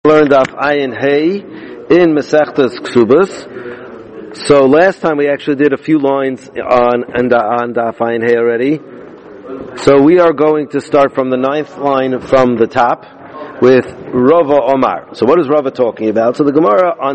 Learned Daf Ayin Hey in Masechtas Ksubas. So last time we actually did a few lines on Daf Ayin Hey already. So we are going to start from the 9th line from the top with Rava Omar. So what is Rava talking about? So the Gemara on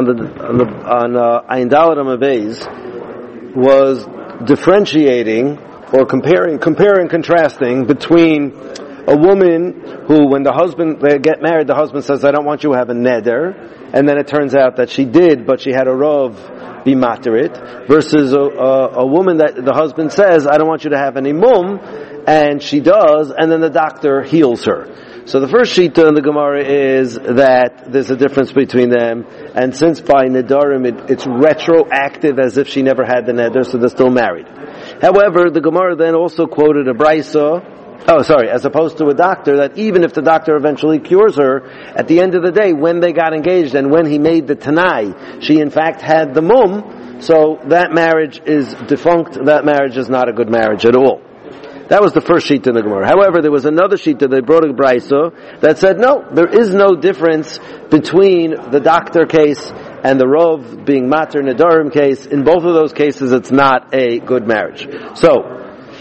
Ayin Dalet Amud Beis was differentiating or comparing, contrasting between a woman who, when they get married, the husband says, I don't want you to have a neder, and then it turns out that she did, but she had a rov be materit, versus a woman that the husband says, I don't want you to have any mum, and she does, and then the doctor heals her. So the first shita in the Gemara is that there's a difference between them, and since by nedarim it's retroactive as if she never had the neder, so they're still married. However, the Gemara then also quoted a brisa, as opposed to a doctor, that even if the doctor eventually cures her, at the end of the day, when they got engaged and when he made the tanai, she in fact had the mum, so that marriage is defunct, that marriage is not a good marriage at all. That was the first sheet in the Gemara. However, there was another sheet that they brought a brisa that said, no, there is no difference between the doctor case and the rov being mater nedarim case. In both of those cases, it's not a good marriage. So,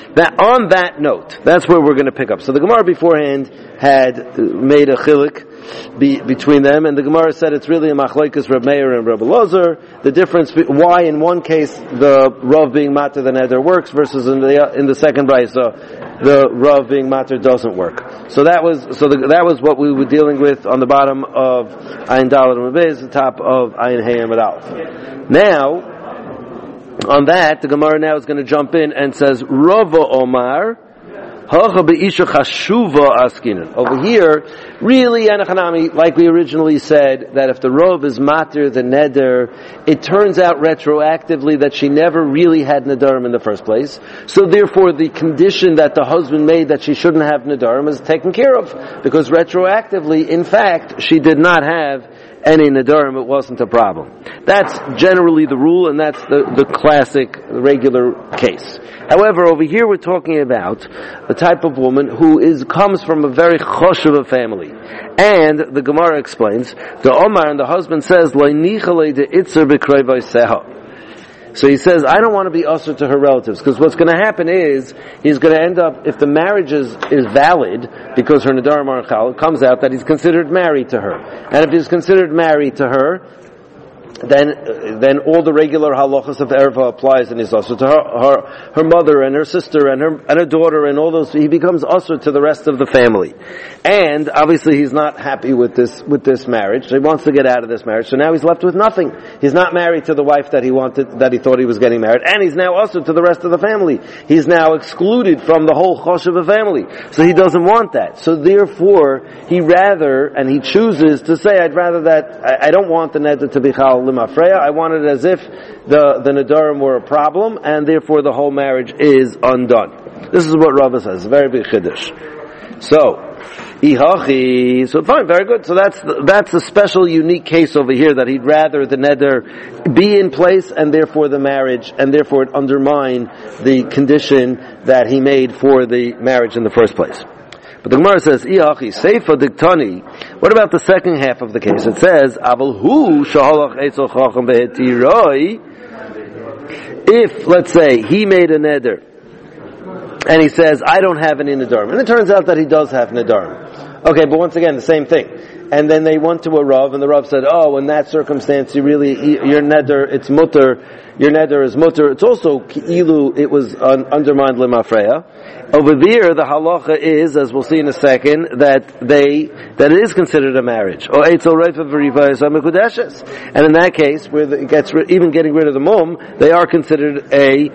on that note, that's where we're going to pick up. So the Gemara beforehand had made a chilik between them, and the Gemara said it's really a machlokes Reb Meir and Reb Elazar. The difference, why in one case the Rav being mater the neder works versus in the second brisa the Rav being mater doesn't work. So that was what we were dealing with on the bottom of Ayin Dalet Amud Beis, the top of Ayin Hey Amud Aleph. Now, on that, the Gemara now is going to jump in and says, Rava Omar, Hacha be'isha chashuva askinan. Over here, really, Anachanami, like we originally said, that if the Rav is mater, the neder, it turns out retroactively that she never really had nedarim in the first place. So therefore, the condition that the husband made that she shouldn't have nedarim is taken care of. Because retroactively, in fact, she did not have any nedarim, it wasn't a problem. That's generally the rule, and that's the classic, regular case. However, over here we're talking about a type of woman who comes from a very choshev family. And the Gemara explains, the Omar and the husband says, Lo nichale de itzer b'krei seha. So he says, I don't want to be usher to her relatives, because what's going to happen is, he's going to end up, if the marriage is valid, because her nedarim are chal, it comes out that he's considered married to her. And if he's considered married to her, then all the regular halachas of erva applies, and he's usher to her mother and her sister and her daughter and all those. He becomes usher to the rest of the family, and obviously he's not happy with this marriage. So he wants to get out of this marriage. So now he's left with nothing. He's not married to the wife that he thought he was getting married, and he's now usher to the rest of the family. He's now excluded from the whole choshev family. So he doesn't want that. So therefore, he chooses to say, I'd rather that I don't want the neder to be chal. I want it as if the nedarim were a problem, and therefore the whole marriage is undone. This is what Rava says. A very big chiddush. So, so fine, very good. So that's a special, unique case over here, that he'd rather the neder be in place, and therefore the marriage, and therefore it undermine the condition that he made for the marriage in the first place. But the Gemara says, Iachi, Seifa Diktani. What about the second half of the case? It says, Aval hu shahalach etzel chacham behetiroi. If, let's say, he made a neder, and he says, I don't have any nedarim, and it turns out that he does have nedarim. Okay, but once again, the same thing. And then they went to a Rav, and the Rav said, in that circumstance, your neder, it's mutter, your neder is mutter. It's also ilu, it was undermined limafreya. Over there, the halacha is, as we'll see in a second, that it is considered a marriage. Or eitzel reifa v'rivayis amekudeshes. And in that case, where it gets even getting rid of the mum, they are considered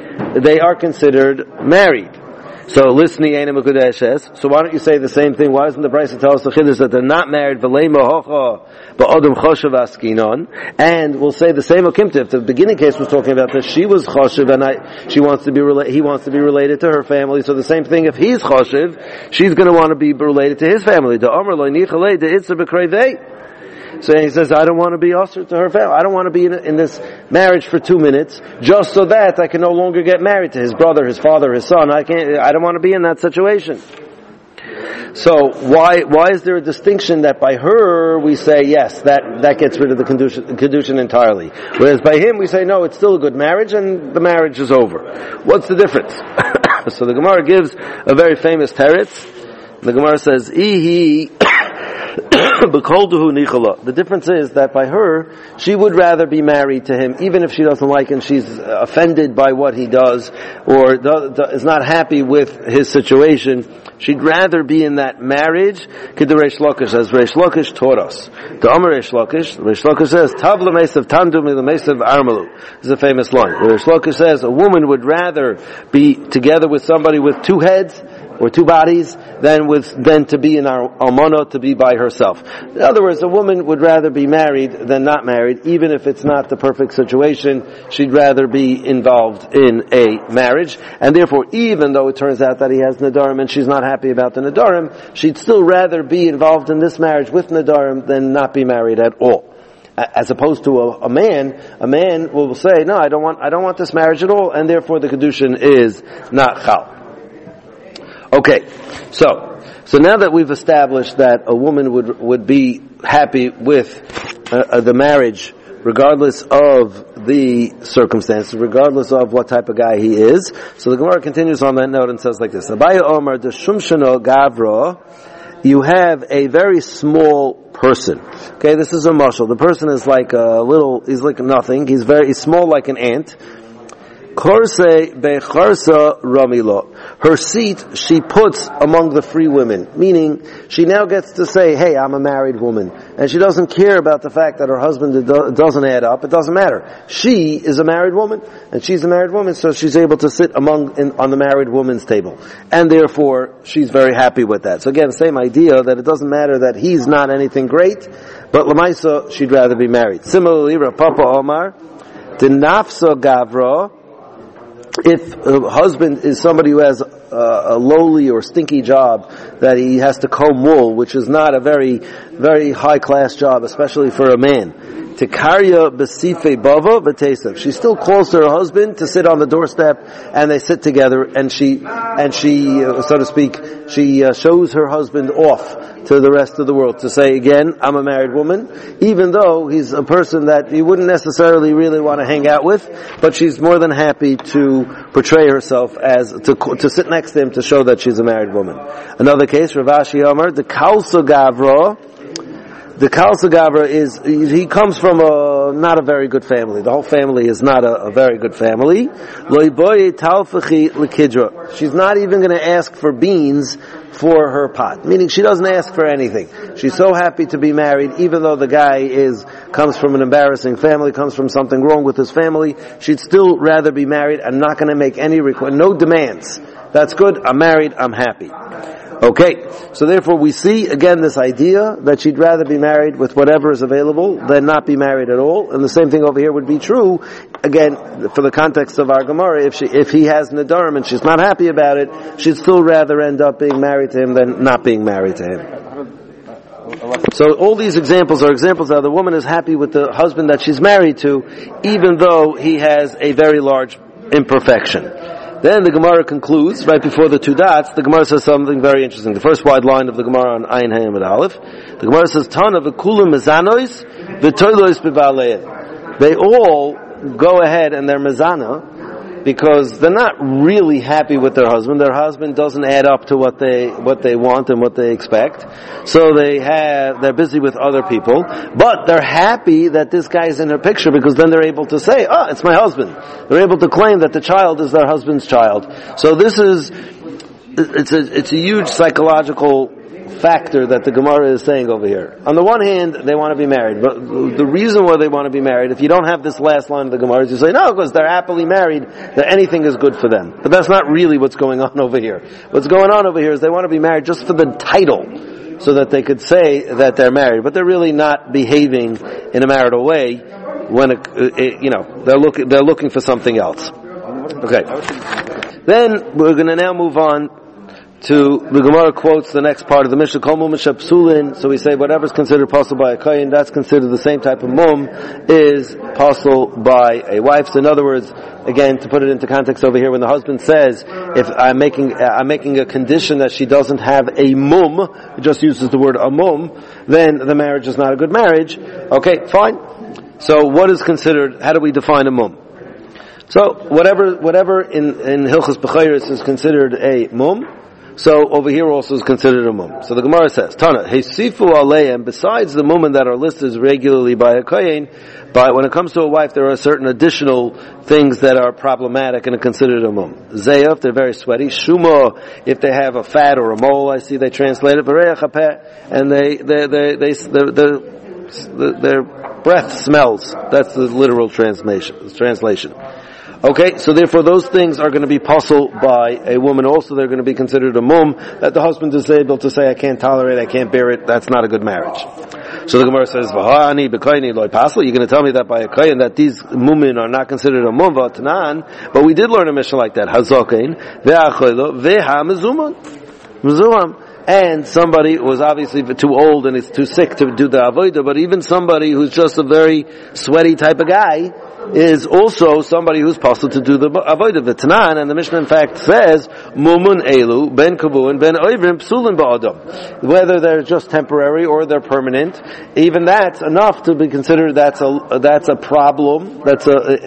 married. So listening ain't a mekudeshes. So why don't you say the same thing? Why doesn't the Brisa tell us the chiddush that they're not married? V'lei mohocha ba'odem choshev askinon. And we'll say the same okimta. If the beginning case was talking about that she was choshev and he wants to be related to her family. So the same thing. If he's choshev, she's going to want to be related to his family. The Omer lo nichalei de itzer b'krei. So he says, I don't want to be usher to her family. I don't want to be in this marriage for 2 minutes, just so that I can no longer get married to his brother, his father, his son. I don't want to be in that situation. So why is there a distinction that by her we say yes, that gets rid of the kedushin entirely, whereas by him we say no, it's still a good marriage and the marriage is over? What's the difference? So the Gemara gives a very famous teretz. The Gemara says, the difference is that by her, she would rather be married to him, even if she doesn't like him, she's offended by what he does, or is not happy with his situation. She'd rather be in that marriage, K'de Reish Lakish, as Reish Lakish taught us. The Amar Reish Lakish says, Tav l'meisav tandu l'meisav armalu. This is a famous line. Reish Lakish says, a woman would rather be together with somebody with two heads, or two bodies, than to be in almana, to be by herself. In other words, a woman would rather be married than not married, even if it's not the perfect situation. She'd rather be involved in a marriage, and therefore, even though it turns out that he has nadarim and she's not happy about the nadarim, she'd still rather be involved in this marriage with nadarim than not be married at all. As opposed to a man will say, no, I don't want this marriage at all, and therefore the kedushin is not chal. Okay, so now that we've established that a woman would be happy with the marriage, regardless of the circumstances, regardless of what type of guy he is, so the Gemara continues on that note and says like this: Abaya Omar de Shumshano Gavra. You have a very small person. Okay, this is a mashal. The person is like he's like nothing. He's small like an ant. Korse becharsa ramila. Her seat she puts among the free women, meaning she now gets to say, hey, I'm a married woman. And she doesn't care about the fact that her husband doesn't add up. It doesn't matter. She is a married woman, and she's a married woman, so she's able to sit on the married woman's table. And therefore, she's very happy with that. So again, same idea, that it doesn't matter that he's not anything great, but Lamaisa, she'd rather be married. Similarly, Rav Papa Omar, Dinafsa Gavra. If a husband is somebody who has a lowly or stinky job that he has to comb wool, which is not a very, very high class job, especially for a man. Tekarya besife bava v'tesav. She still calls to her husband to sit on the doorstep, and they sit together, and she, so to speak, she shows her husband off to the rest of the world to say, again, I'm a married woman, even though he's a person that you wouldn't necessarily really want to hang out with, but she's more than happy to portray herself as, to sit next to him to show that she's a married woman. Another case, Rav Ashi Amar, the Kalsa Gavra. The Kalsa Gavra he comes from not a very good family. The whole family is not a very good family. She's not even going to ask for beans for her pot. Meaning she doesn't ask for anything. She's so happy to be married, even though the guy comes from an embarrassing family, comes from something wrong with his family. She'd still rather be married and not going to make any no demands. That's good. I'm married. I'm happy. Okay, so therefore we see again this idea that she'd rather be married with whatever is available than not be married at all. And the same thing over here would be true, again, for the context of our Gemara. If he has nadarim and she's not happy about it, she'd still rather end up being married to him than not being married to him. So all these examples are examples how the woman is happy with the husband that she's married to, even though he has a very large imperfection. Then the Gemara concludes, right before the two dots, the Gemara says something very interesting. The first wide line of the Gemara on Ayin Hayim and Aleph. The Gemara says, Tana v'kulu mezanois v'toilois b'baleim. They all go ahead and they're mezana, because they're not really happy with their husband. Their husband doesn't add up to what they want and what they expect. So they're busy with other people. But they're happy that this guy's in their picture, because then they're able to say, oh, it's my husband. They're able to claim that the child is their husband's child. So it's a huge psychological factor that the Gemara is saying over here. On the one hand, they want to be married, but the reason why they want to be married, if you don't have this last line of the Gemara, is you say, no, because they're happily married, that anything is good for them. But that's not really what's going on over here. What's going on over here is they want to be married just for the title, so that they could say that they're married, but they're really not behaving in a marital way when they're looking for something else. Okay. Then we're going to now move on the Gemara quotes the next part of the Mishnah, Kol mum psulin. So we say whatever's considered possible by a kohen, that's considered the same type of mum is possible by a wife. So in other words, again, to put it into context over here, when the husband says, if I'm making a condition that she doesn't have a mum, it just uses the word a mum, then the marriage is not a good marriage. Okay, fine. So what is considered, how do we define a mum? So whatever in Hilchos Bechayros is considered a mum, so over here also is considered a mum. So the Gemara says, Tana, Hesifu Aleim, besides the mum that are listed regularly by a kohen, but when it comes to a wife, there are certain additional things that are problematic and are considered a mum. Zeya, if they're very sweaty. Shuma, if they have a fat or a mole, I see they translate it. V'reach hapeh, and their breath smells. That's the literal translation. Okay, so therefore those things are going to be puzzled by a woman also. They're going to be considered a mum that the husband is able to say, I can't tolerate, I can't bear it. That's not a good marriage. So the Gemara says, V'ha'ani b'koyni loy pasel. You're going to tell me that by a kohen that these mumin are not considered a mum v'atanan, but we did learn a mission like that. Hazokein ve'achoylo ve'ha mezumam. And somebody who was obviously too old and is too sick to do the avodah, but even somebody who's just a very sweaty type of guy is also somebody who's possible to do the avodah v'tanan. And the Mishnah in fact says, Mumun elu ben kavuin ben oivrim psulin ba'adam. Whether they're just temporary or they're permanent, even that's enough to be considered that's a problem. That's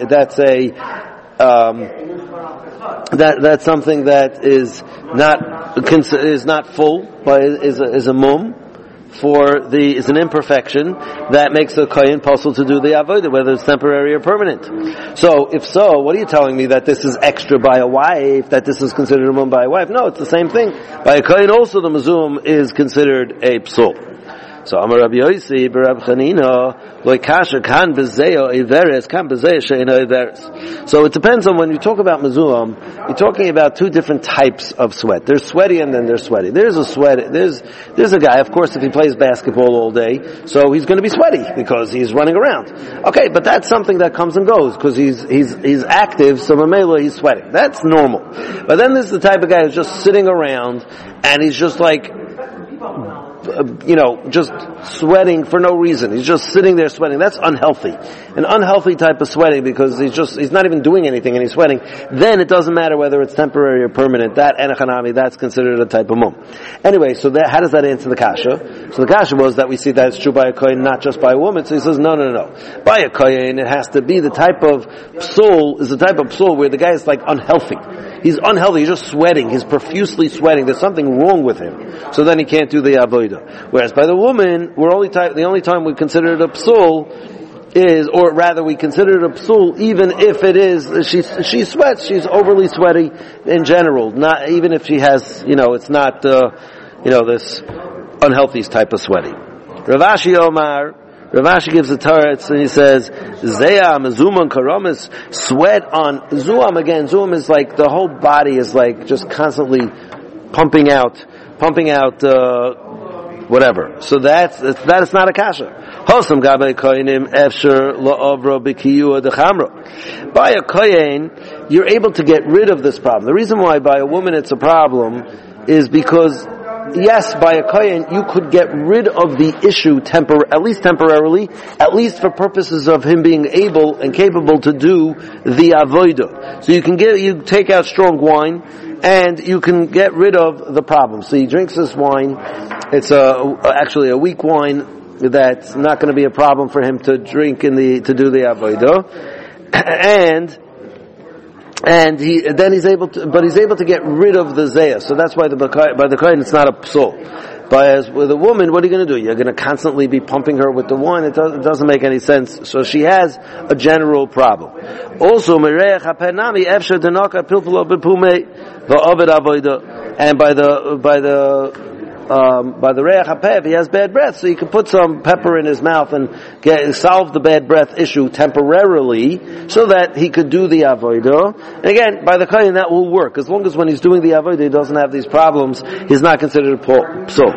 something that is not full, but is a mum is an imperfection that makes a kohen possible to do the avodah, whether it's temporary or permanent. So, if so, what are you telling me, that this is extra by a wife, that this is considered a mum by a wife? No, it's the same thing. By a kohen also the mezum is considered a psul. So Amar Rabbi Yosi b'Rab Chanina loy kasher kan bezeyo iveres kan bezeyo she'ena iveres. So it depends on when you talk about mezuzah. You're talking about two different types of sweat. There's sweaty and then there's sweaty. There's a guy, of course, if he plays basketball all day, so he's going to be sweaty because he's running around. Okay, but that's something that comes and goes because he's active, so mamela he's sweating. That's normal. But then there's the type of guy who's just sitting around and he's just like, just sweating for no reason. He's just sitting there sweating. That's unhealthy. An unhealthy type of sweating because he's not even doing anything and he's sweating. Then it doesn't matter whether it's temporary or permanent. That enochanami, that's considered a type of mum. Anyway, so how does that answer the kasha? So the kasha was that we see that it's true by a kohen, not just by a woman. So he says, no. By a kohen, it has to be the type of psul, is the type of psul where the guy is like unhealthy. He's unhealthy, he's just sweating, he's profusely sweating, there's something wrong with him. So then he can't do the avodah. Whereas by the woman, the only time we consider it a psul is, or rather we consider it a psul even if it is, she sweats, she's overly sweaty in general, not, even if she has, it's not, this unhealthy type of sweaty. Rav Ashi gives a teretz and he says, Zeya mezuman karamis, sweat on zuam. Again, zuam is like the whole body is like just constantly pumping out, whatever. So that is not a kasha. Hosam gabe kohenim efsher la'avra b'kiyua dechamra. By a kohen, you're able to get rid of this problem. The reason why by a woman it's a problem is because, yes, by a kohen, you could get rid of the issue at least temporarily, at least for purposes of him being able and capable to do the avodah. So you take out strong wine, and you can get rid of the problem. So he drinks this wine. It's actually a weak wine that's not going to be a problem for him to drink to do the avodah. And he's able to get rid of the zayah. So that's why by the kohen it's not a psul. But as with a woman, what are you going to do? You're going to constantly be pumping her with the wine. It doesn't make any sense. So she has a general problem. Also, mereach hapenami efshar denaka pilpulo bepume va'ovid avodah. And by the reach hapev, he has bad breath, so you can put some pepper in his mouth and solve the bad breath issue temporarily, so that he could do the avodah. And again, by the kohen that will work, as long as when he's doing the avodah he doesn't have these problems, he's not considered a psul.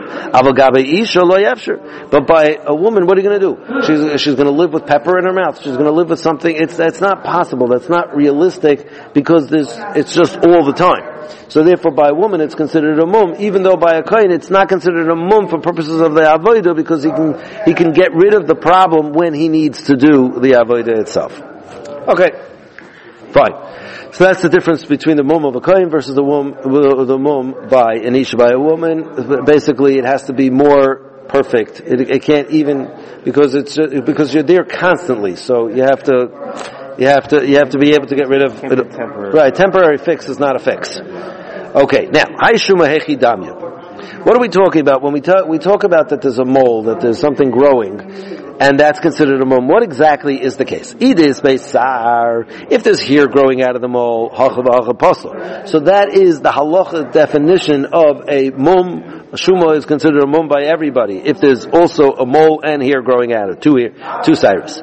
But by a woman, what are you going to do? She's going to live with pepper in her mouth. She's going to live with something. That's not possible. That's not realistic because it's just all the time. So therefore, by a woman, it's considered a mum, even though by a kohen, it's not considered a mum for purposes of the avodah, because he can get rid of the problem when he needs to do the avodah itself. Okay, fine. So that's the difference between the mum of a kohen versus the mum by an isha. By a woman, basically, it has to be more perfect. It can't even, because you're there constantly. So you have to be able to get rid of temporary. Right. Temporary fix is not a fix. Okay. Now, Haishuma Hechi Damya. What are we talking about when we talk about that there's a mole, that there's something growing, and that's considered a mole? What exactly is the case? Idis Beisar. If there's hair growing out of the mole, so that is the halacha definition of a mum. A shuma is considered a mum by everybody if there's also a mole and hair growing out of two cyrus.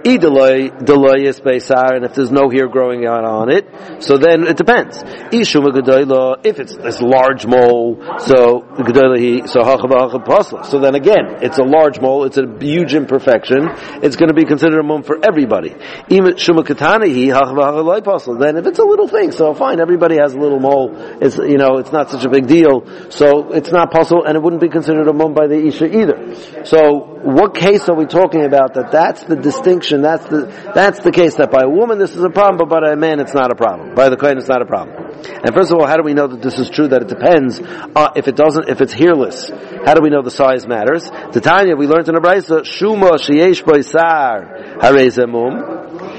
Delay is beisar, and if there's no hair growing out on it, so then it depends. Ishuma gedola, if it's this large mole, so gedola so hachav pasla. So then again, it's a large mole, it's a huge imperfection. It's going to be considered a mum for everybody. Shuma katana hi hachav pasla. Then if it's a little thing, so fine, everybody has a little mole. It's it's not such a big deal, so it's not possible, and it wouldn't be considered a mum by the isha either. So what case are we talking about? That's the distinction. That's the case that by a woman this is a problem, but by a man it's not a problem. By the kohen it's not a problem. And first of all, how do we know that this is true? That it depends if it's hairless. How do we know the size matters? Tanya, we learned in the Brisa, Shuma sheyesh boisar harei mum.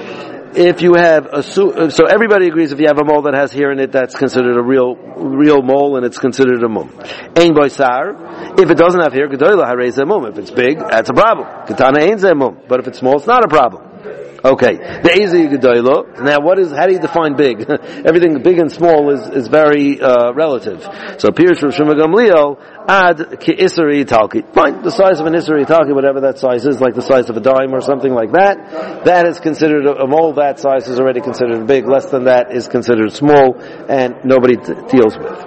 If you have so everybody agrees if you have a mole that has hair in it, that's considered a real mole, and it's considered a mum. Ein boisar. If it doesn't have hair, gedola harei mum. If it's big, that's a problem. Katana ein mum. But if it's small, it's not a problem. Okay. The ezi gedola. Now, how do you define big? Everything big and small is very relative. So Pirush Rav Shimon Gamliel ad ki isri talki. Fine, the size of an isri talki, whatever that size is, like the size of a dime or something like that. That is considered a mole. That size is already considered big. Less than that is considered small, and nobody deals with.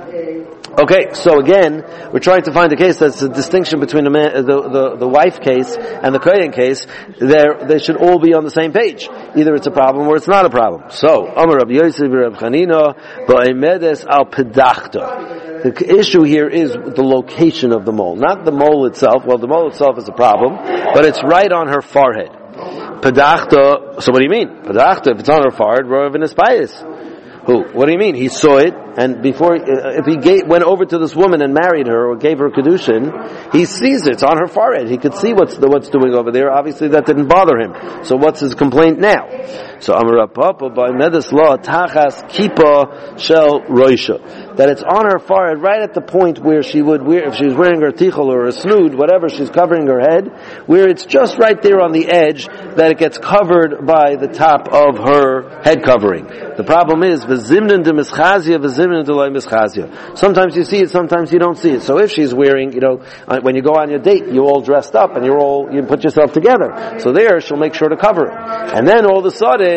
Okay, so again, we're trying to find a case that's a distinction between the wife case and the kohen case. They should all be on the same page. Either it's a problem or it's not a problem. So, Amar Rabbi Yosef Rabbi Chanina ba'emedes al pedachta. The issue here is the location of the mole, not the mole itself. Well, the mole itself is a problem, but it's right on her forehead. Pedachta. So, what do you mean? Pedachta. If it's on her forehead, ro'ev in his pious. Who? What do you mean? He saw it, and before, if he went over to this woman and married her or gave her kedushin, he sees it. It's on her forehead. He could see what's doing over there. Obviously, that didn't bother him. So, what's his complaint now? So, Amar Papa by Medes Law Tachas Kippah Shel Roisha, that it's on her forehead, right at the point where she would wear, if she's wearing her tichel or a snood, whatever, she's covering her head, where it's just right there on the edge that it gets covered by the top of her head covering. The problem is v'zimnin de mischazia, v'zimnin de loy mischazia. Sometimes you see it, sometimes you don't see it. So if she's wearing, when you go on your date, you're all dressed up and you put yourself together. So there, she'll make sure to cover it. And then all of a sudden,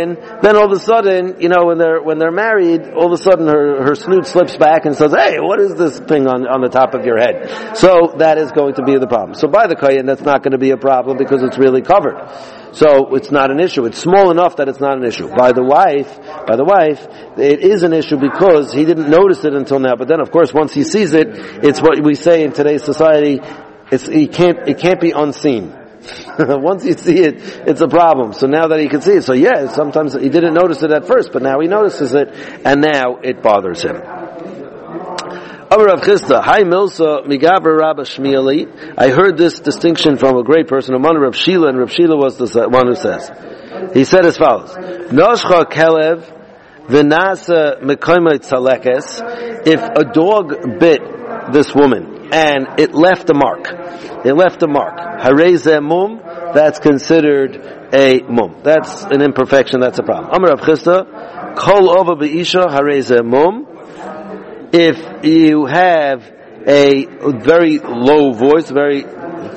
when they're married, all of a sudden her snoot slips back and says, "Hey, what is this thing on the top of your head?" So that is going to be the problem. So by the kohen, that's not going to be a problem because it's really covered. So it's not an issue. It's small enough that it's not an issue. By the wife, it is an issue because he didn't notice it until now. But then, of course, once he sees it, it's what we say in today's society. It can't be unseen. Once you see it, it's a problem. So now that he can see it, sometimes he didn't notice it at first, but now he notices it, and now it bothers him. Rav Chisda, Hi Milsa, Migaber Rabba Shmieli. I heard this distinction from a great person, among Rav Shila, and Rav Shila was the one who says. He said as follows: Noshcha Kelev v'nasa mekoymei tzalekes. If a dog bit this woman and it left a mark, harei ze mum, that's considered a mum. That's an imperfection. That's a problem. Amar Rav Chisda, Kol ova be'isha harei ze mum. If you have a very low voice, very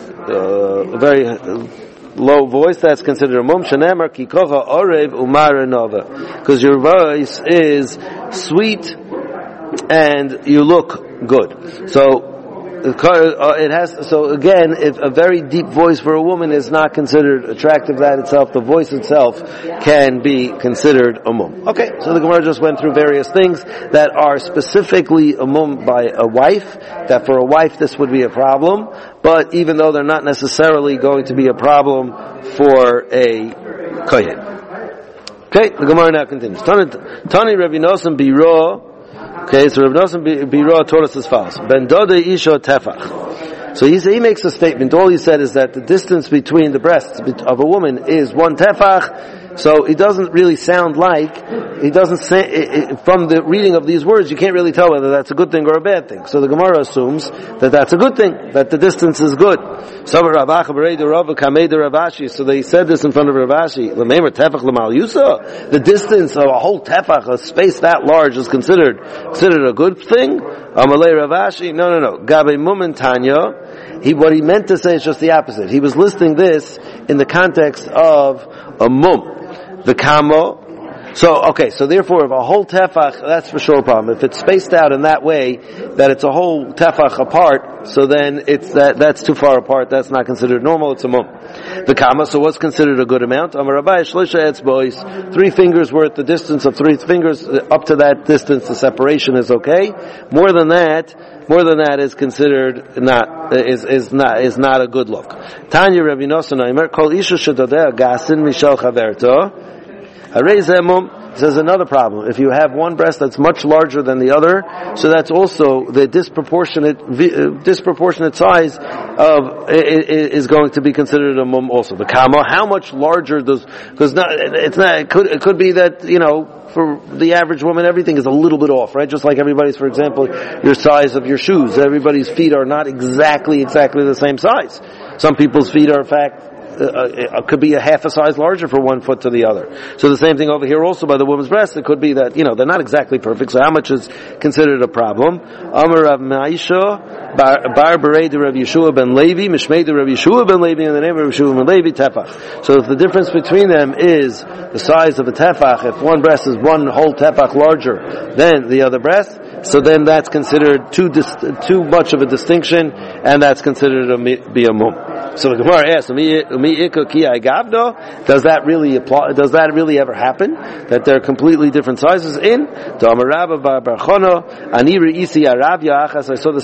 low voice, that's considered a mum. Shenemar ki kocha orev umar nova, because your voice is sweet and you look good. So it has, so again, if a very deep voice for a woman is not considered attractive, that itself, the voice itself can be considered a mum. Okay, so the Gemara just went through various things that are specifically a mum by a wife, that for a wife this would be a problem, but even though they're not necessarily going to be a problem for a kohen. Okay, the Gemara now continues. Tani Rav Nosson Biro. Okay, so Rav Nosson Biro taught us as follows: Ben Doda Isha Tefach. So he makes a statement. All he said is that the distance between the breasts of a woman is 1 tefach. So it doesn't really sound like, he doesn't say, from the reading of these words, you can't really tell whether that's a good thing or a bad thing. So the Gemara assumes that that's a good thing, that the distance is good. So they said this in front of Rav Ashi. The distance of a whole tefach, a space that large, is considered a good thing? Amalei Rav Ashi, no. Gabe Mumen Tanya, what he meant to say is just the opposite. He was listing this in the context of a mum. The kamo. So therefore, if a whole tefach, that's for sure a problem. If it's spaced out in that way, that it's a whole tefach apart, so then that's too far apart, that's not considered normal, it's a mum. The kama, so what's considered a good amount? Amar Rabbi, shlisha etzbois, 3 fingers worth, the distance of 3 fingers, up to that distance, the separation is okay. More than that is considered is not a good look. Tanya Rabbi Nosson Aimer, kol isha shedodeh gasin mishal chaverto. Says another problem. If you have one breast that's much larger than the other, so that's also the disproportionate size of is going to be considered a mum also. The kama, how much larger does? Because it could be that for the average woman everything is a little bit off, right? Just like everybody's, for example, your size of your shoes. Everybody's feet are not exactly the same size. Some people's feet are in fact. Could be a half a size larger for one foot to the other. So the same thing over here also by the woman's breast. It could be that, they're not exactly perfect. So how much is considered a problem? Amar Rav Maisha, Bar Berei de Rav Yeshua ben Levi, Mishmei de Rav Yeshua ben Levi, in the name of Rav Yeshua ben Levi, tefach. So if the difference between them is the size of a tefach, if one breast is one whole tefach larger than the other breast, so then that's considered too much of a distinction, and that's considered be a mum. So the Gemara asks, does that really apply? Does that really ever happen? That they're completely different sizes in? I saw this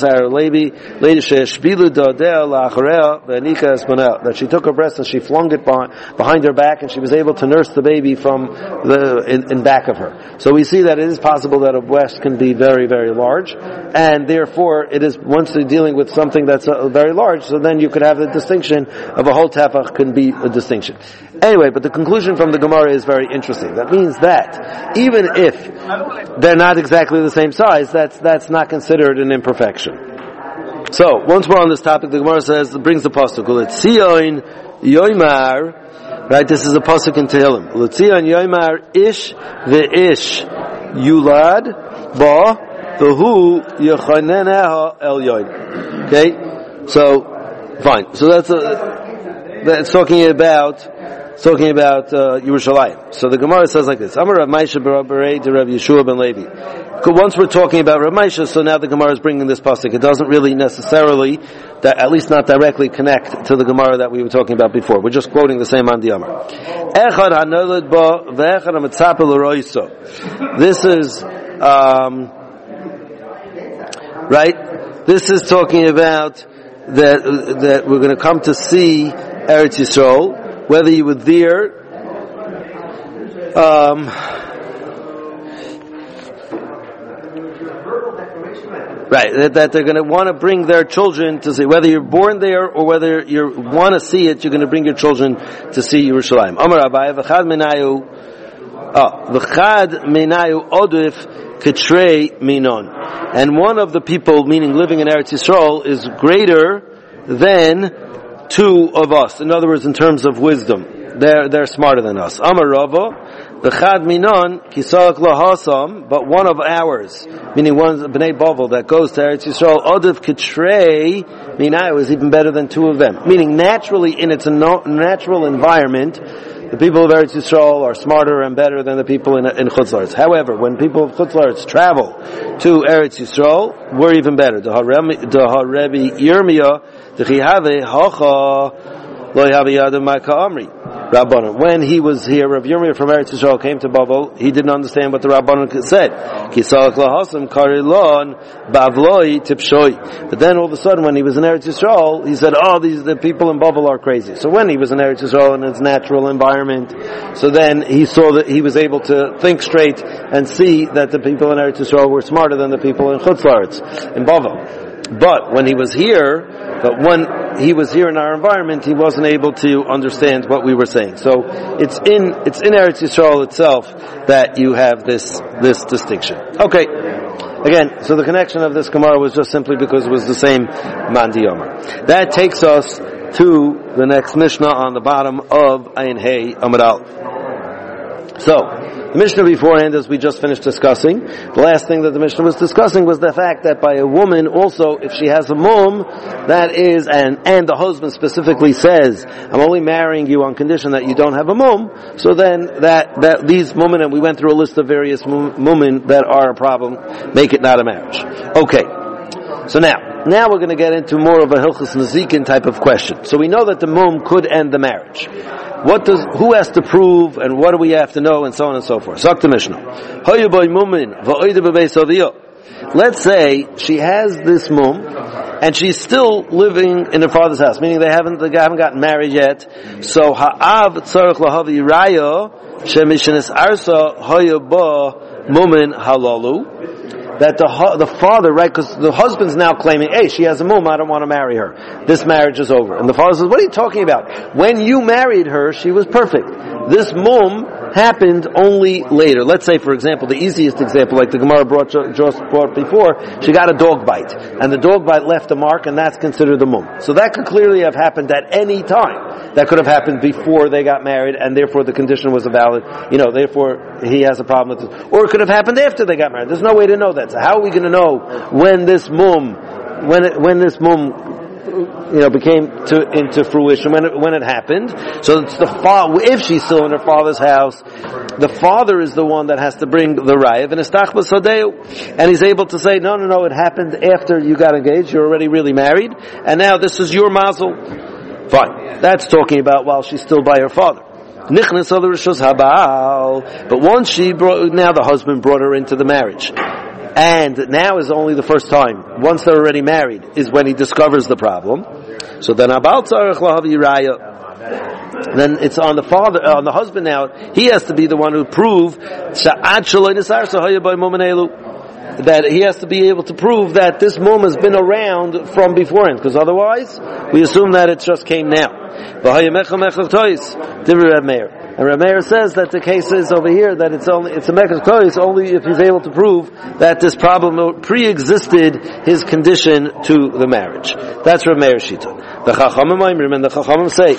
that she took her breast and she flung it behind her back, and she was able to nurse the baby from in back of her. So we see that it is possible that a breast can be very, very large, and therefore it is, once you're dealing with something that's very large, so then you could have the distinction of a whole tefach can be a distinction. Anyway, but the conclusion from the Gemara is very interesting. That means that even if they're not exactly the same size, that's not considered an imperfection. So, once more on this topic, the Gemara brings the pasuk, L'tzion yoymar, right, this is a pasuk in Tehillim. L'tzion yoymar ish ve'ish yulad ba v'hu yechaneneha el yoyn. Okay? So, fine. So that's talking about Yerushalayim. So the Gemara says like this: Amar Rav Maisha Berei de Rav Yeshua ben Levi. Once we're talking about Rav Maisha, so now the Gemara is bringing this pasuk. It doesn't really necessarily, at least not directly, connect to the Gemara that we were talking about before. We're just quoting the same on the Amar. Echad hanolad ba ve'echad hamitzapel l'roiso. This is right. This is talking about that we're going to come to see Eretz Yisrael, whether you were there, right, that they're going to want to bring their children to see, whether you're born there or whether you want to see it, you're going to bring your children to see Yerushalayim. Amar Abaye, v'chad menayu odif ketrei minon. And one of the people, meaning living in Eretz Yisrael, is greater than 2 of us. In other words, in terms of wisdom, they're smarter than us. Amar Rava, the Chad Minon Kisalak Lahasam, but one of ours, meaning one Bnei Bavel that goes to Eretz Yisrael, Odiv Kitrei Minayu is even better than 2 of them. Meaning, naturally, in its natural environment, the people of Eretz Yisrael are smarter and better than the people in Chutz La'aretz. However, when people of Chutz La'aretz travel to Eretz Yisrael, we're even better. The Rebbe Yirmiyah, the Chihave Hacha Lo Yavi Yadam Ma'ka Amri. Rabbanon. When he was here, Rav Yirmiyah from Eretz Yisrael came to Babel. He didn't understand what the Rabbanon said. Kisalach lahasam karilon bavloi tipshoi. But then all of a sudden, when he was in Eretz Yisrael, he said, "Oh, the people in Babel are crazy." So when he was in Eretz Yisrael in his natural environment, so then he saw that he was able to think straight and see that the people in Eretz Yisrael were smarter than the people in Chutz La'aretz, in Babel. But when he was here, in our environment, he wasn't able to understand what we were saying. So it's in Eretz Yisrael itself that you have this distinction. Okay. Again, so the connection of this Gemara was just simply because it was the same Mandi Yomar. That takes us to the next Mishnah on the bottom of Ayin Hey Amud Aleph. So, the Mishnah beforehand, as we just finished discussing, the last thing that the Mishnah was discussing was the fact that by a woman also, if she has a mum, that is, and the husband specifically says, I'm only marrying you on condition that you don't have a mum, so then that these women, and we went through a list of various women that are a problem, make it not a marriage. Okay. So now we're going to get into more of a Hilchos Nezikin type of question. So we know that the mum could end the marriage. Who has to prove, and what do we have to know, and so on and so forth. Zok the Mishnah. Let's say she has this mum, and she's still living in her father's house, meaning they haven't gotten married yet. So ha'av tzarich lahavi raya shemishenis arsa hayaba mumin halalu. That the father, right, because the husband's now claiming, hey, she has a mum, I don't want to marry her. This marriage is over. And the father says, what are you talking about? When you married her, she was perfect. This mum happened only later. Let's say, for example, the easiest example, like the Gemara just brought before, she got a dog bite. And the dog bite left a mark, and that's considered the mum. So that could clearly have happened at any time. That could have happened before they got married, and therefore the condition was invalid. Therefore he has a problem with it. Or it could have happened after they got married. There's no way to know that. So how are we going to know when this mum became into fruition, when it happened? So it's the father. If she's still in her father's house, the father is the one that has to bring the raya, and he's able to say, no, it happened after you got engaged. You're already really married, and now this is your mazel. Fine. That's talking about while she's still by her father. But once now the husband brought her into the marriage. And now is only the first time. Once they're already married is when he discovers the problem. So then then it's on the father, on the husband now. He has to be the one who prove that he has to be able to prove that this mum has been around from beforehand, because otherwise we assume that it just came now. And Rav Meir says that the case is over here that it's a mekach tois only if he's able to prove that this problem pre-existed his condition to the marriage. That's Rav Meir Shita. The Chachamim Oimrim, and the Chachamim say,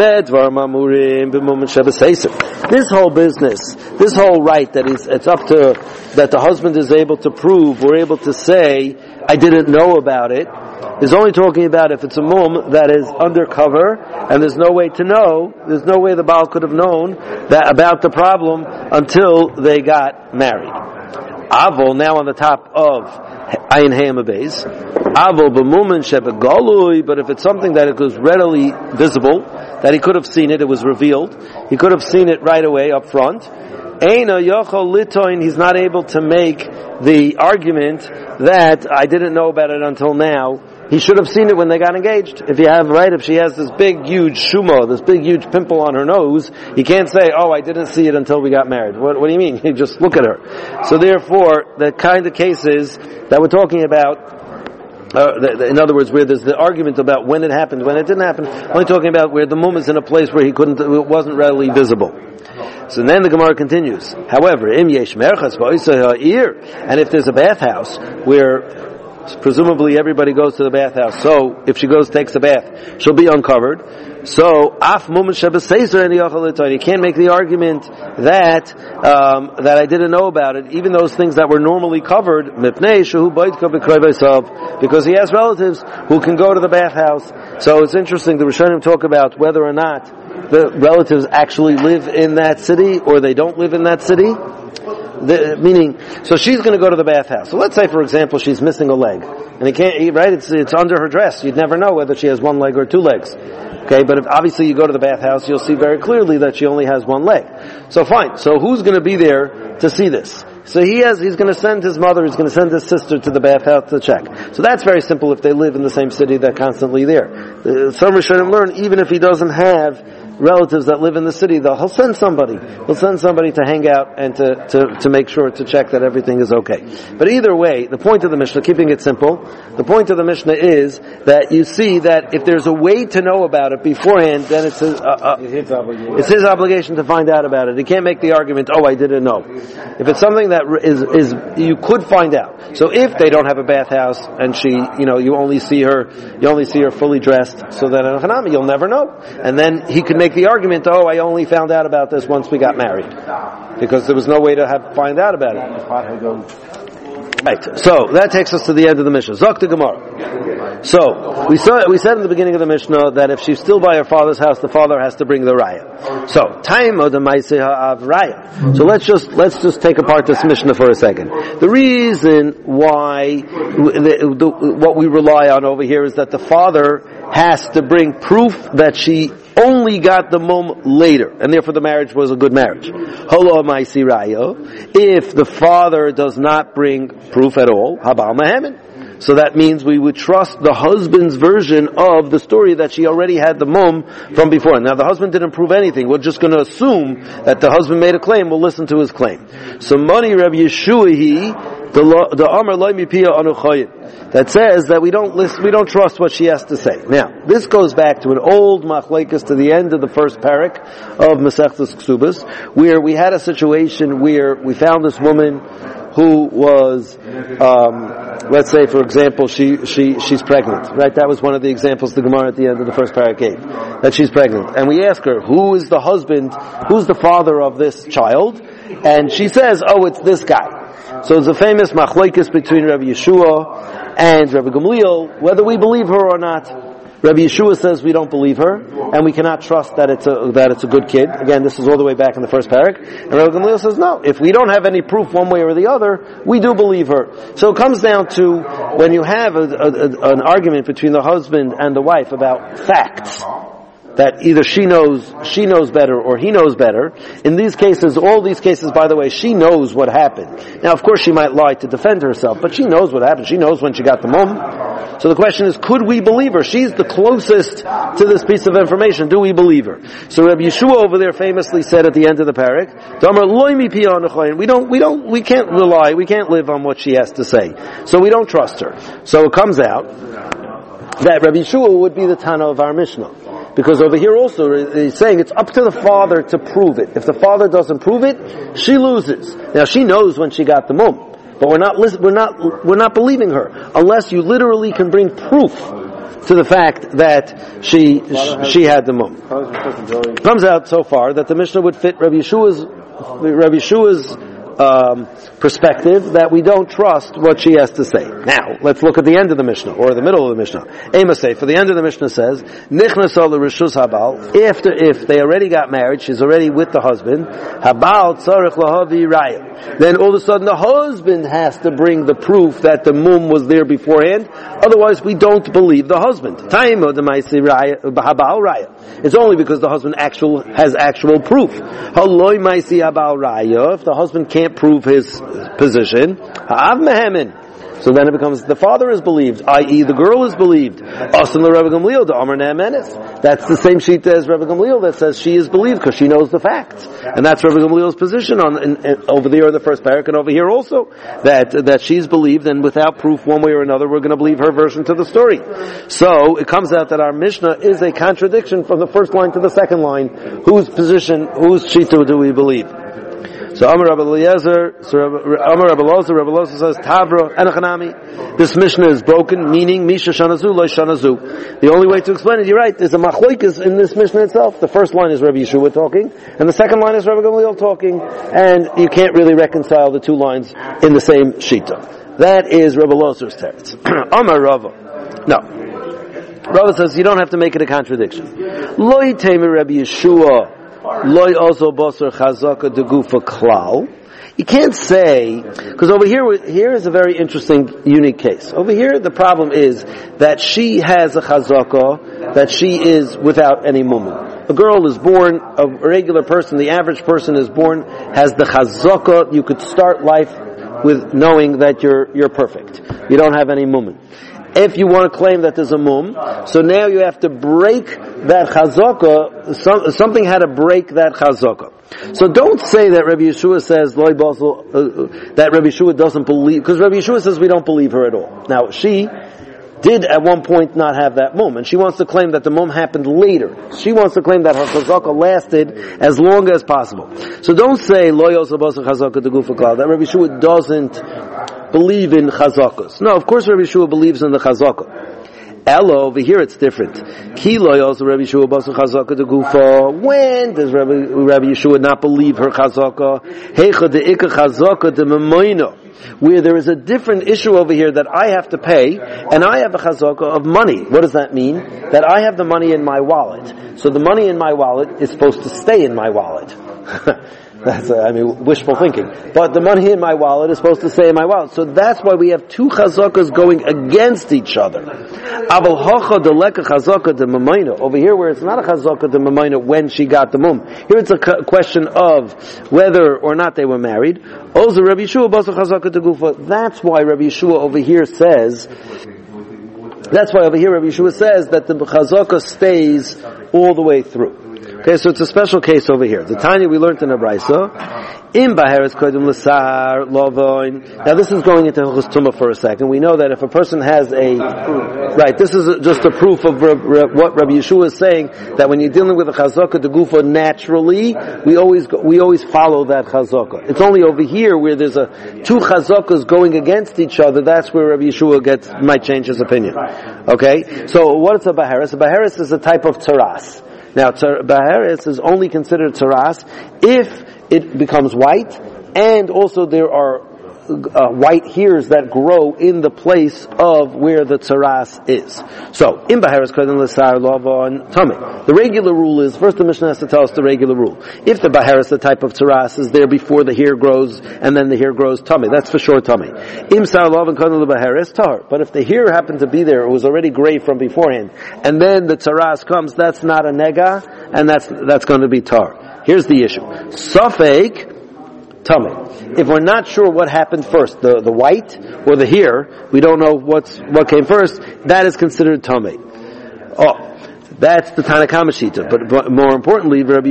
this whole business, this whole right that that the husband is able to prove or able to say, I didn't know about it, is only talking about if it's a mum that is undercover and there's no way to know, there's no way the Baal could have known about the problem until they got married. Avol, now on the top of Ayin Hey Beis, Avol b'mumin shebegalui, but if it's something that it was readily visible, that he could have seen it, it was revealed, he could have seen it right away up front, Eina yochol litoin, he's not able to make the argument that I didn't know about it until now. He should have seen it when they got engaged. If she has this big, huge shuma, this big, huge pimple on her nose, he can't say, I didn't see it until we got married. What do you mean? You just look at her. So therefore, the kind of cases that we're talking about, in other words, where there's the argument about when it happened, when it didn't happen, only talking about where the mum is in a place where it wasn't readily visible. So then the Gemara continues. However, im yesh merchas v'oisei ha'ir, and if there's a bathhouse where presumably everybody goes to the bathhouse. So if she takes a bath, she'll be uncovered. So af mumen shebeseiser and you can't make the argument that I didn't know about it, even those things that were normally covered, because he has relatives who can go to the bathhouse. So it's interesting. The Rishonim talk about whether or not the relatives actually live in that city or they don't live in that city. Meaning, so she's going to go to the bathhouse. So let's say, for example, she's missing a leg, and he can't eat, right? It's under her dress. You'd never know whether she has one leg or two legs. Okay, but if obviously you go to the bathhouse, you'll see very clearly that she only has one leg. So fine. So who's going to be there to see this? So he's going to send his mother, he's going to send his sister to the bathhouse to check. So that's very simple if they live in the same city, they're constantly there. Some Rishonim learn, even if he doesn't have relatives that live in the city, he'll send somebody. He'll send somebody to hang out and to make sure, to check that everything is okay. But either way, the point of the Mishnah, keeping it simple, the point of the Mishnah is that you see that if there's a way to know about it beforehand, then it's his obligation to find out about it. He can't make the argument, oh, I didn't know. If it's something that is you could find out. So if they don't have a bathhouse and she, you only see her fully dressed, so that in Hanami you'll never know. And then he could make the argument, oh, I only found out about this once we got married, because there was no way to find out about it. Right. So that takes us to the end of the Mishnah. Zok the Gemara. So we said in the beginning of the Mishnah that if she's still by her father's house, the father has to bring the raya. So time of the Ma'aseh of raya. So let's just take apart this Mishnah for a second. The reason why what we rely on over here is that the father has to bring proof that she only got the mum later, and therefore the marriage was a good marriage. Holo ma'isi rayo. If the father does not bring proof at all, habal mahamin. So that means we would trust the husband's version of the story that she already had the mum from before. Now the husband didn't prove anything. We're just going to assume that the husband made a claim. We'll listen to his claim. So Mani Rabbi Yeshua the Amar Loi Mipia Anuchayim, that says that we don't trust what she has to say. Now, this goes back to an old machlekes to the end of the first parak of Masechtas Ksubas, where we had a situation where we found this woman who was, let's say, for example, she's pregnant, right? That was one of the examples the Gemara at the end of the first parak gave, that she's pregnant. And we ask her, who is the husband, who's the father of this child? And she says, oh, it's this guy. So it's a famous machlokes between Rabbi Yeshua and Rabbi Gamliel, whether we believe her or not. Rabbi Yeshua says we don't believe her, and we cannot trust that it's a good kid. Again, this is all the way back in the first parak. And Rabbi Gamliel says no. If we don't have any proof one way or the other, we do believe her. So it comes down to when you have an argument between the husband and the wife about facts, that either she knows better or he knows better. In these cases, all these cases, by the way, she knows what happened. Now, of course, she might lie to defend herself, but she knows what happened. She knows when she got the mum. So the question is, could we believe her? She's the closest to this piece of information. Do we believe her? So Rabbi Yeshua over there famously said at the end of the parak, we can't rely, we can't live on what she has to say. So we don't trust her. So it comes out that Rabbi Yeshua would be the Tana of our Mishnah. Because over here also he's saying it's up to the father to prove it. If the father doesn't prove it, she loses. Now she knows when she got the mum, but we're not believing her unless you literally can bring proof to the fact that she had the mum. Comes out so far that the Mishnah would fit Rabbi Yeshua's perspective, that we don't trust what she has to say. Now, let's look at the end of the Mishnah, or the middle of the Mishnah. For the end of the Mishnah says, Nichnasa l'reshus habal, if they already got married, she's already with the husband, habal tzarich lahavi raya. Then all of a sudden the husband has to bring the proof that the mum was there beforehand, otherwise we don't believe the husband. Time of the ma'isi habal raya. It's only because the husband has actual proof. Haloi ma'isi habal raya, if the husband can't prove his position, ha'av mehemin. So then it becomes the father is believed, i.e. the girl is believed. Asan Rabbi Gamliel, the Amar Ne'emenes. That's the same sheet as Rabbi Gamliel that says she is believed because she knows the facts. And that's Rabbi Gamliel's position over there in the first parak, and over here also, that she's believed, and without proof one way or another, we're going to believe her version to the story. So it comes out that our Mishnah is a contradiction from the first line to the second line. Whose shita do we believe? So So Amar Rabbi Eliezer, Amar Rabbi Loza says Tavra Enochanami. This Mishnah is broken, meaning Misha Shanazu Lo Shanazu. The only way to explain it, you're right, there's a machlokes in this Mishnah itself. The first line is Rabbi Yeshua talking, and the second line is Rabbi Gamliel talking, and you can't really reconcile the two lines in the same shita. That is Rabbi Lozer's teretz. Amar Rava. No. Rava says you don't have to make it a contradiction. Loi Temer Rabbi Yeshua. Loi also basar chazaka de gufa klal. You can't say, because over here is a very interesting, unique case. Over here, the problem is that she has a chazaka, that she is without any mumun. A girl is born, a regular person, the average person is born, has the chazaka. You could start life with knowing that you're perfect. You don't have any mumun. If you want to claim that there's a mum, so now you have to break that chazaka, something had to break that chazaka. So don't say that Rabbi Yeshua says, that Rabbi Yeshua doesn't believe, because Rabbi Yeshua says we don't believe her at all. Now, she did at one point not have that mum, and she wants to claim that the mum happened later. She wants to claim that her chazaka lasted as long as possible. So don't say, lo yosel basar chazaka de gufa klal, that Rabbi Yeshua doesn't believe in chazakas. No, of course Rabbi Yeshua believes in the chazaka. Elo, over here it's different. Ki lo yosel Rabbi Yeshua basar chazaka de gufa. When does Rabbi Yeshua not believe her chazaka? Heicha de ikka chazaka de memoino. Where there is a different issue over here that I have to pay, and I have a chazaka of money. What does that mean? That I have the money in my wallet. So the money in my wallet is supposed to stay in my wallet. That's, wishful thinking. But the money in my wallet is supposed to stay in my wallet. So that's why we have two chazakas going against each other. Aval hocha deleka chazaka de mamaina. Over here, where it's not a chazaka de mamaina when she got the mum. Here it's a question of whether or not they were married. Also, Rabbi Yeshua basar chazaka de gufa. That's why Rabbi Yeshua over here says. That's why over here Rabbi Yeshua says that the chazaka stays all the way through. Okay, so it's a special case over here. The Tanya we learned in the Brisa, in Baharis Kodim L'Sar Lovoin. Now this is going into Hilchos Tumah for a second. We know that if a person has right, this is just a proof of what Rabbi Yeshua is saying, that when you're dealing with a chazaka de gufa, naturally, we always follow that chazaka. It's only over here where there's two chazakas going against each other, that's where Rabbi Yeshua might change his opinion. Okay? So what is a Baharis? A Baharis is a type of taras. Now, Baharis is only considered taras if it becomes white, and also there are white hairs that grow in the place of where the taras is. So, in Baharis Kodim L'Sar Lava and Tummy. The regular rule is, first the Mishnah has to tell us the regular rule. If the Baharis, the type of taras, is there before the hair grows, and then the hair grows tummy, that's for sure tummy. Im Sar Lava and Kodim Baharis tar. But if the hair happened to be there, it was already gray from beforehand, and then the taras comes, that's not a nega, and that's going to be tar. Here's the issue. Safek tummy. If we're not sure what happened first, the white or the hair, we don't know what came first, that is considered tummy. Oh, that's the Tanakama Shita. But more importantly, Rabbi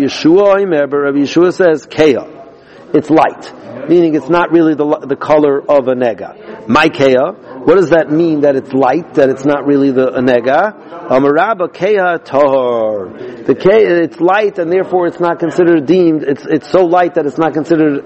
Yeshua says, Kea. It's light. Meaning it's not really the color of a nega. My Kea. What does that mean, that it's light, that it's not really a nega? Amarabba Kea Tahor. The Kea, it's light, and therefore it's not considered deemed, it's so light that it's not considered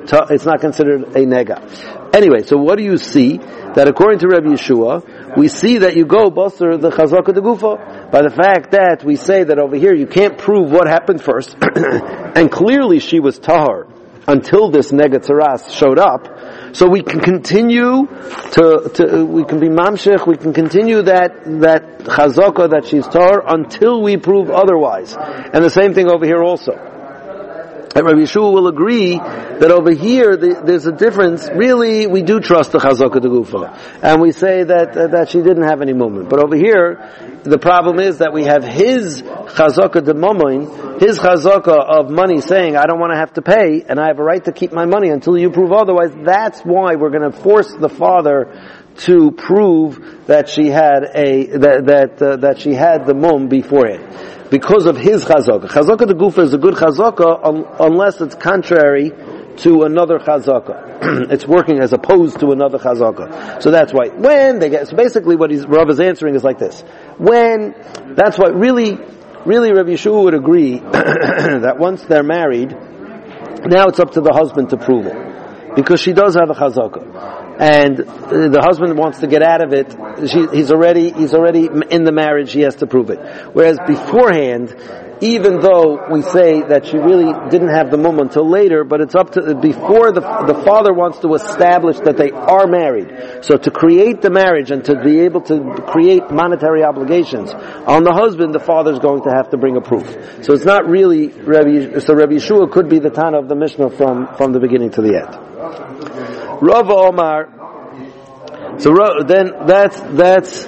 a nega. Anyway, so what do you see? That according to Rabbi Yeshua, we see that you go basar the chazaka de gufa by the fact that we say that over here you can't prove what happened first, and clearly she was tahar until this nega taras showed up. So we can continue we can be mamshech, we can continue that chazaka that she's tar until we prove otherwise. And the same thing over here also. And Rabbi Yeshua will agree that over here there's a difference. Really, we do trust the chazaka de gufa, and we say that she didn't have any movement. But over here, the problem is that we have his chazaka de momoin, his chazaka of money, saying I don't want to have to pay, and I have a right to keep my money until you prove otherwise. That's why we're going to force the father to prove that she had that she had the mum beforehand. Because of his chazaka. Chazaka de gufa is a good chazaka unless it's contrary to another chazaka. It's working as opposed to another chazaka. So that's why so basically what Rav is answering is like this. That's why really Rabbi Yeshua would agree that once they're married, Now it's up to the husband to prove it, because she does have a chazaka, and the husband wants to get out of it. He's already in the marriage. He has to prove it. Whereas beforehand, even though we say that she really didn't have the mum until later, but it's up to before the father wants to establish that they are married. So to create the marriage and to be able to create monetary obligations on the husband, the father's going to have to bring a proof. So it's not really Rabbi Yeshua could be the Tana of the Mishnah from the beginning to the end. Rava Omar. So then that's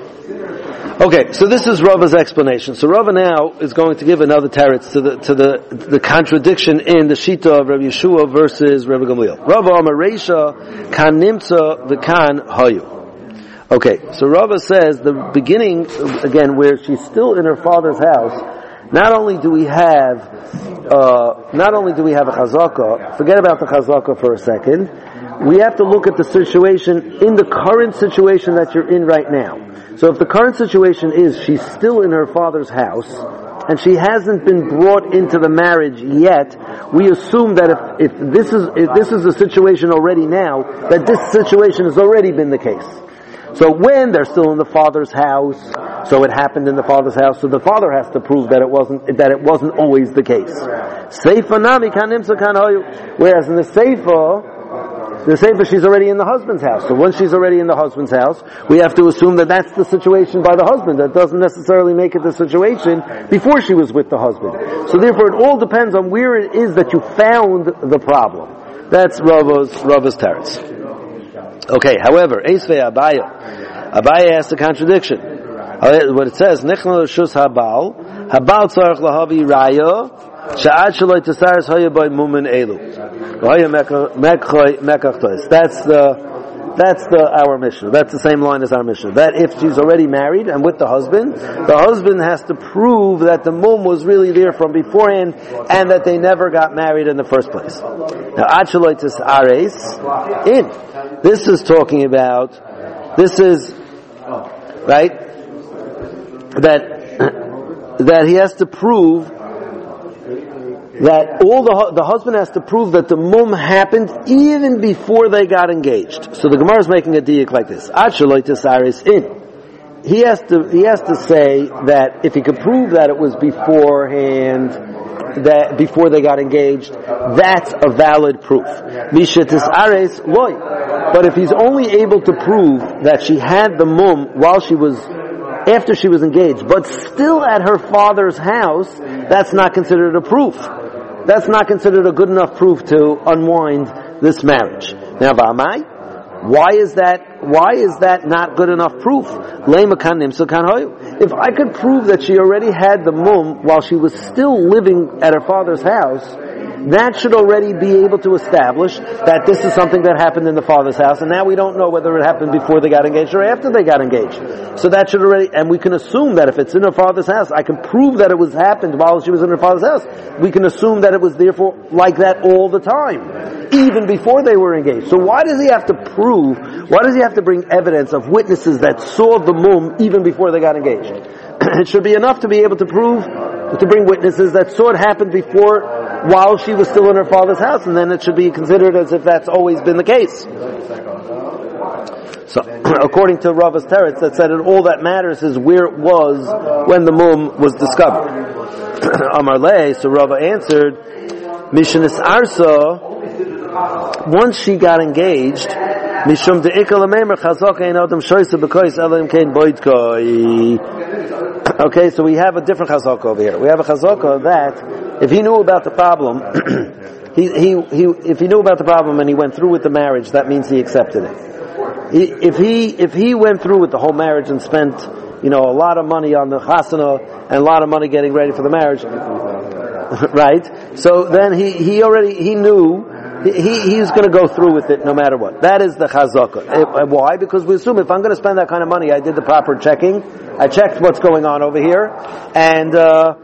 okay. So this is Rava's explanation. So Rava now is going to give another teretz to the contradiction in the Shita of Rabbi Yeshua versus Rabbi Gamliel. Rava Omar Reisha kan nimtza v'kan hayu. Okay, so Rava says the beginning again where she's still in her father's house. Not only do we have a chazaka. Forget about the chazaka for a second. We have to look at the situation in the current situation that you're in right now. So if the current situation is she's still in her father's house and she hasn't been brought into the marriage yet, we assume that if this is the situation already now, that this situation has already been the case. So when they're still in the father's house, so it happened in the father's house, so the father has to prove that it wasn't always the case. Seifa nami kan nimtza kan hayu. Whereas in the Seifa she's already in the husband's house. So once she's already in the husband's house, we have to assume that that's the situation by the husband. That doesn't necessarily make it the situation before she was with the husband. So therefore it all depends on where it is that you found the problem. That's Rava's teretz. Okay, however, Eisvei Abaya has a contradiction. What it says, Nechna Shus Habal Tzarech Lahavi Raya, Sha'ad Shaloi Tesaris Haya By Mumin Elu. That's our Mishnah. That's the same line as our Mishnah. That if she's already married and with the husband has to prove that the mum was really there from beforehand and that they never got married in the first place. Now, Achaloitis Ares, this is talking about, right, that he has to prove that the husband has to prove that the mum happened even before they got engaged. So the Gemara is making a diuk like this. He has to say that if he could prove that it was beforehand, that before they got engaged, that's a valid proof. But if he's only able to prove that she had the mum after she was engaged, but still at her father's house, that's not considered a proof. That's not considered a good enough proof to unwind this marriage. Now, why is that not good enough proof? If I could prove that she already had the mum while she was still living at her father's house, that should already be able to establish that this is something that happened in the father's house, and now we don't know whether it happened before they got engaged or after they got engaged. So that should already, and we can assume that if it's in her father's house, I can prove that it was happened while she was in her father's house. We can assume that it was therefore like that all the time, even before they were engaged. So why does he have to bring evidence of witnesses that saw the mum even before they got engaged? It should be enough to be able to bring witnesses that saw it happen before, while she was still in her father's house, and then it should be considered as if that's always been the case. So, according to Rava's teretz, that said that all that matters is where it was when the mum was discovered. Amar Lei, so Rava answered, Mishanis Arsa, once she got engaged, Mishum de'ikal amemer chazaka ein adam shoysa b'kois elim kein boidkoi. Okay, so we have a different chazaka over here. We have a chazaka that if he knew about the problem, if he knew about the problem and he went through with the marriage, that means he accepted it. If he went through with the whole marriage and spent, a lot of money on the chasana and a lot of money getting ready for the marriage, right? So then he knew he's going to go through with it no matter what. That is the chazaka. Why? Because we assume if I'm going to spend that kind of money, I did the proper checking. I checked what's going on over here, and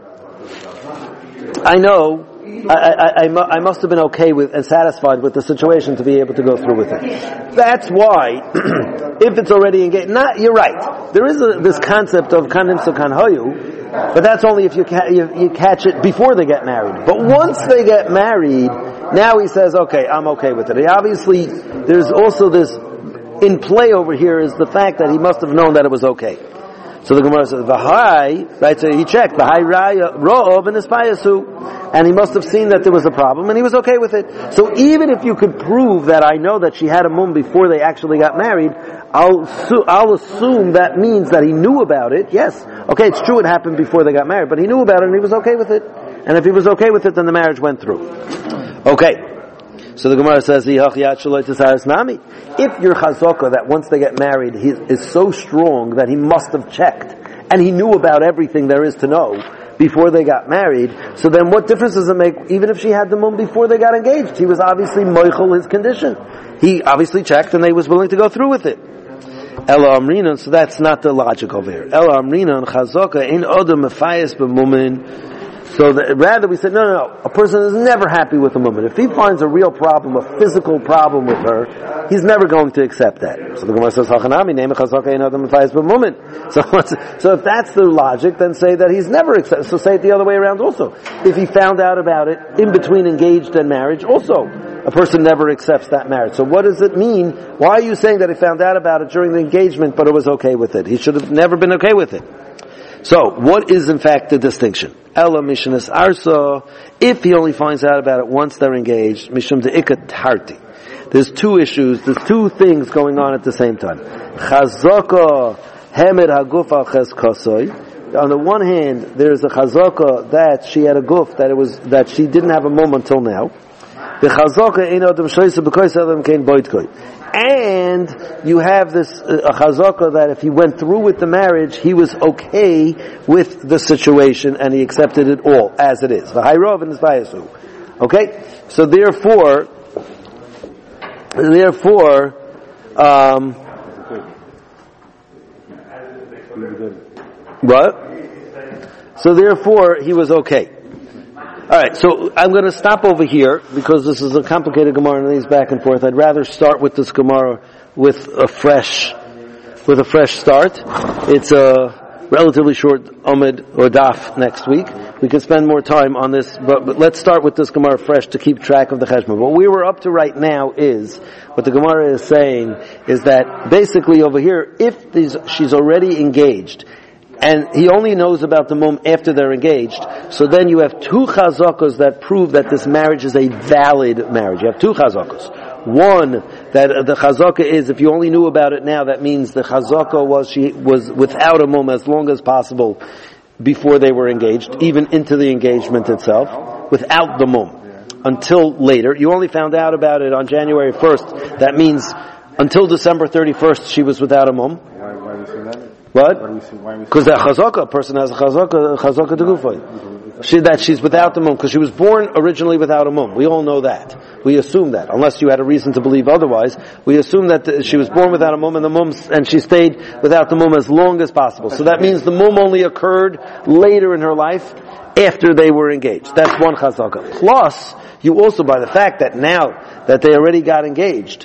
I know I must have been okay with and satisfied with the situation to be able to go through with it. That's why, if it's already engaged, you're right. There is this concept of kan nimtza kan hayu, But that's only if you catch it before they get married. But once they get married, now he says, okay, I'm okay with it. Obviously, there's also this, in play over here is the fact that he must have known that it was okay. So the Gemara says, V'hai, right, so he checked, V'hai ro'ov and ispayasu, and he must have seen that there was a problem, and he was okay with it. So even if you could prove that I know that she had a mum before they actually got married, I'll assume that means that he knew about it. Yes, okay, it's true it happened before they got married, but he knew about it and he was okay with it. And if he was okay with it, then the marriage went through. Okay. So the Gemara says, if your chazaka that once they get married he is so strong that he must have checked and he knew about everything there is to know before they got married, so then what difference does it make even if she had the mum before they got engaged? He was obviously moichel his condition. He obviously checked and they was willing to go through with it. Ela amrina, so that's not the logic over here. Ela amrina and chazaka in odom mefayes b'mumin. So rather we said, no. A person is never happy with a woman. If he finds a real problem, a physical problem with her, he's never going to accept that. So the Gemara says, Hachanami, name chazaka ein adam mefayes b'mumin. So if that's the logic, then say that he's never accepted. So say it the other way around also. If he found out about it in between engaged and marriage, also, a person never accepts that marriage. So what does it mean? Why are you saying that he found out about it during the engagement, but it was okay with it? He should have never been okay with it. So, what is in fact the distinction? Ella mishanis arsa, if he only finds out about it once they're engaged, mishum de'ikat tarti. There's two issues, there's two things going on at the same time. Chazaka hemed haguf al cheskosoi. On the one hand, there's a chazaka that she had a guf, that she didn't have a mum until now. The chazaka ein adam shoyse b'kois adam kein boitkoi. And you have this chazaka that if he went through with the marriage, he was okay with the situation and he accepted it all as it is. Okay, so therefore, what? So therefore, he was okay. Alright, so I'm going to stop over here because this is a complicated Gemara and these back and forth. I'd rather start with this Gemara with a fresh start. It's a relatively short Omid or Daf next week. We can spend more time on this, but let's start with this Gemara fresh to keep track of the Cheshbon. What we were up to right now is, what the Gemara is saying is that basically over here, if she's already engaged, and he only knows about the mum after they're engaged, so then you have two chazakas that prove that this marriage is a valid marriage. You have two chazakas. One, that the chazaka is, if you only knew about it now, that means the chazaka was she was without a mum as long as possible before they were engaged, even into the engagement itself, without the mum, until later. You only found out about it on January 1st. That means until December 31st she was without a mum. Why do we say that? What? Because that chazaka, a person has a chazaka de gufay. That she's without the mum, because she was born originally without a mum. We all know that. We assume that, unless you had a reason to believe otherwise. We assume that she was born without a mum, and she stayed without the mum as long as possible. So that means the mum only occurred later in her life, after they were engaged. That's one chazaka. Plus, you also, by the fact that now that they already got engaged,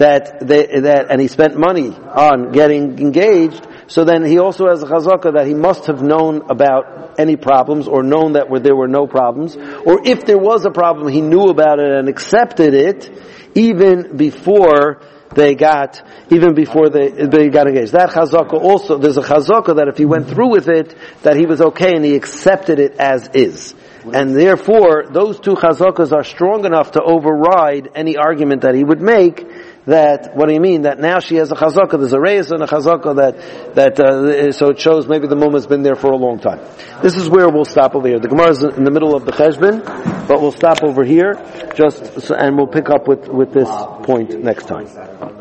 and he spent money on getting engaged, so then he also has a chazaka that he must have known about any problems, or known that there were no problems, or if there was a problem, he knew about it and accepted it, even before they got engaged. That chazaka also, there's a chazaka that if he went through with it, that he was okay and he accepted it as is. And therefore, those two chazakas are strong enough to override any argument that he would make that, what do you mean, that now she has a chazaka, there's a reis and a chazaka so it shows maybe the mum has been there for a long time. This is where we'll stop over here. The Gemara is in the middle of the Cheshbon, but we'll stop over here, and we'll pick up with this point next time.